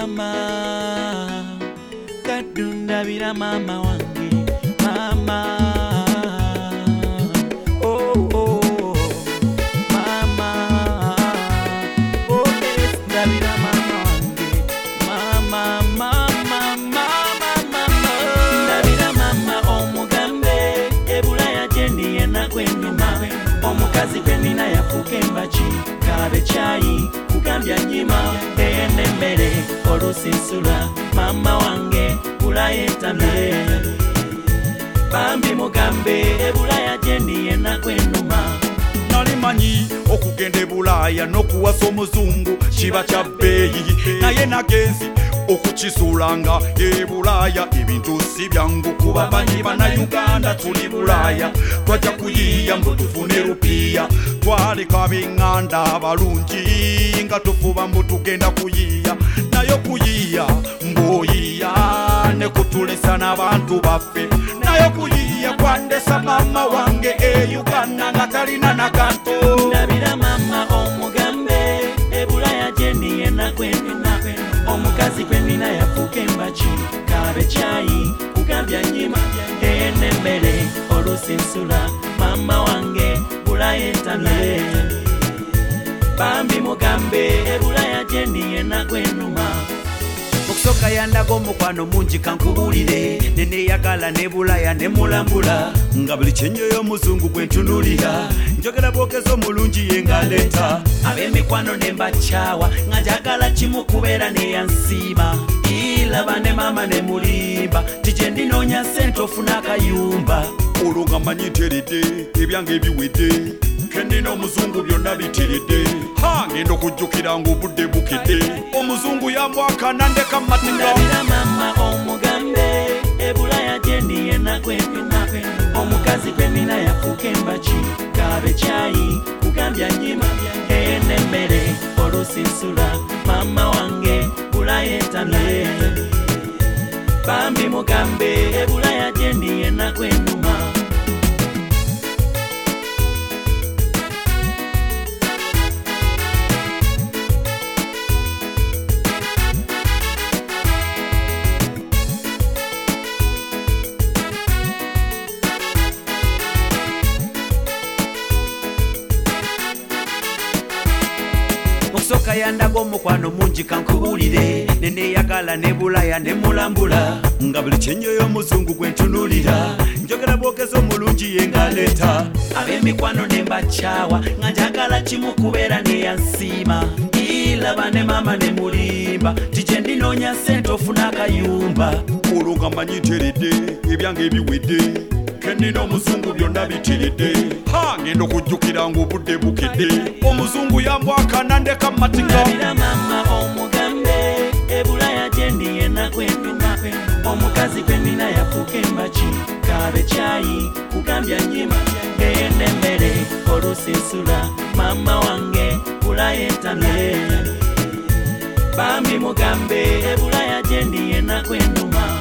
mama kadunda bira mama wange mama oh oh mama oh yes ndabira mama wange mama mama mama mama ndabira mama omugambe ebulaya jendi yena kwenuma omukazi kwenina yafuke mbachi kabe chai kugambya nyima enembere olusinsula mama wange kulayetamye bambi mugambe ebulaya jendi yena kwenuma nalimanyi okugenda ebulaya n'okuwasa omuzungu kiba kya bbeeyi naye nagenzi okukisuulanga ebulaya ebintu si byangu kuba banyi bannayuganda tuli bulaya twajja kuyiiya mbu tufune rupiya twaleka b'eŋŋanda abalungi nga tufuba mbu tugenda kuyiiya naye okuyiiya mb'oyiiya ne kutulesa n'abantu baffe naye okuyiiya kwandesa mama wange Uganda nga talina nakanto ndabira mama omugambe ebulaya jendi yena kwenuma omukazi kwenina yafuke mbachi kabe chai kugambya nyima enembere olusinsula mama wange kulayetamye bambi mugambe ebulaya jendi yena kwenuma okusoka yandaga omukwano mungi kankubulire neneyagala nebulaya nemulambula nga buli kyenyoyo omuzungu gwentunulira njogera bwogeza omulungi yengaleta ab'emikwano nembakyawa nga njagala kimu kubeera neyansiima ilaba ne mama nemulimba tije ndinoonya sente ofuna akayumba olwo nga manyi nteredde ebyange ebiwedde kendina omuzungu byonna biteredde ngenda okujjukira ng'obudde bukedde omuzungu yambwakana ndeka matinga ndabira mama omugambe ebulaya jendi yena kwenuma omukazi kwenina yafuke mbachi kabe chai kugambya nyima enembere olusinsula mama wange kulayetamye bambi mugambe ebulaya jendi yena kwenuma okusoka yandaga omukwano mungi kankubulire neneyagala nebulaya nemulambula nga buli kyenyoyo omuzungu gwentunulira njogera bwogeza omulungi yengaleta ab'emikwano nembakyawa nga njagala kimu kubeera neyansiima ilaba ne mama nemulimba tije ndinoonya sente ofuna akayumba olwo nga manyi nteredde ebyange ebiwedde kendina omuzungu byonna bitiridde ngenda okujjukira ng'obudde bukedde omuzungu yambwakana ndeka matinga ndabira mama omugambe ebulaya jendi yena kwenuma omukazi kwenina yafuke mbachi kabe chai kugambya nyima enembere olusinsula mama wange kulayetamye bambi mugambe ebulaya jendi yena kwenuma